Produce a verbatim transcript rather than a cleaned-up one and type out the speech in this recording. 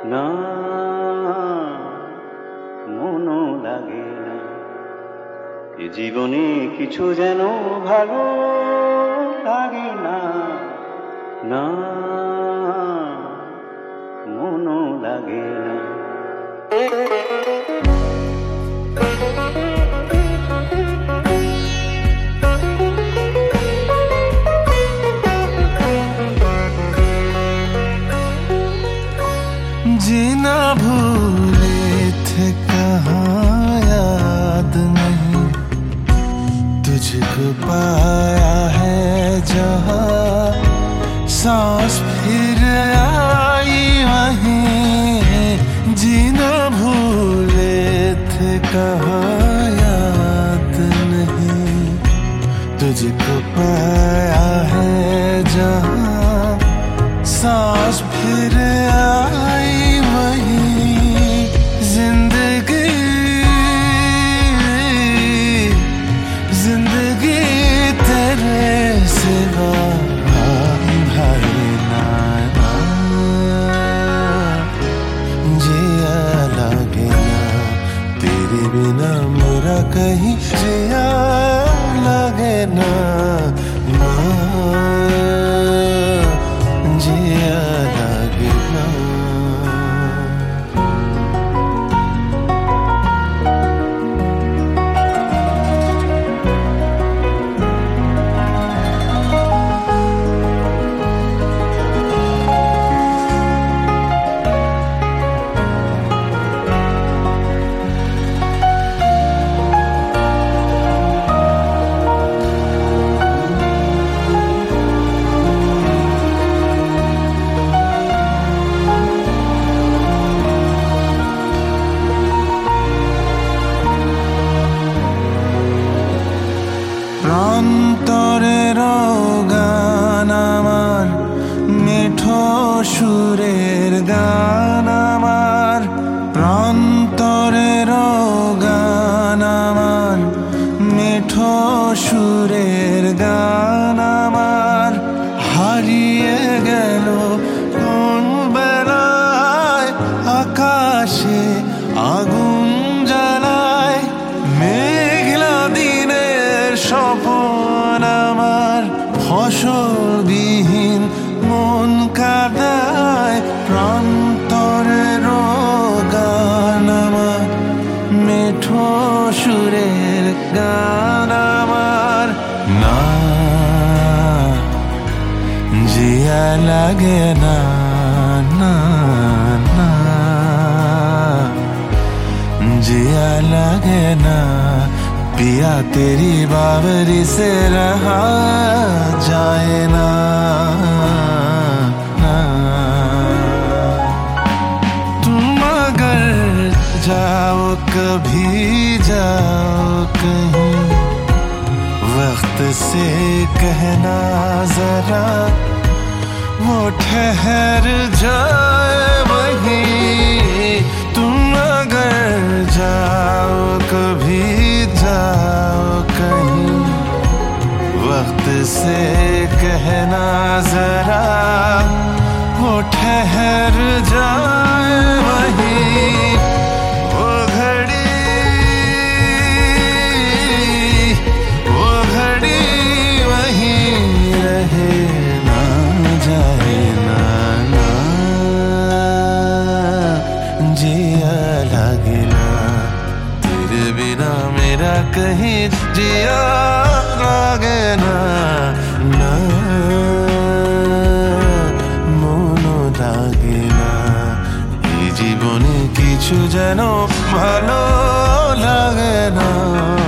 না মনও লাগে না, এ জীবনে কিছু যেন ভালো লাগে না, না মনও লাগে না। जीना भूले थे कहाँ याद नहीं, तुझको पाया है जहाँ सांस फिर आई वहीं। जीना भूले थे कहाँ याद नहीं, तुझको पाया है जहाँ सांस फिर आई वहीं। जिंदगी जिंदगी तेरे सिवा भाई नाना, जिया लागे ना तेरे बिना मेरा कहीं, जिया लागे ना ना जिया लागे ना। প্রান্তরের গান আমার, মিঠো সুরের গান আমার। প্রান্তরের গান আমার, মিঠো সুরের গান আমার। হারিয়ে গেল কোন বেলায় আকাশে আগুন জ্বালায়। মেঘলা দিনের স্বপন আমার, ফসলবিহীন মন কাঁদায়। প্রান্তরের গান আমার, মিঠো সুরের গান আমার। না জিয়া লাগে না না না, जिया लगे ना पिया तेरी बावरी से रहा जाए ना ना। तुम अगर जाओ कभी जाओ कहीं, वक्त से कहना जरा वो ठहर जाए वहीं। तुम अगर जाओ कभी जाओ कहीं, वक्त से कहना जरा वो ठहर जाए वहीं। वो घड़ी वो घड़ी वहीं रहे ना जाए ना ना, जिया लागे ना तेरे बिना मेरा कहीं, जिया लागे ना ना মনও লাগে না। এই জীবনে কিছু যেন ভালো লাগে না।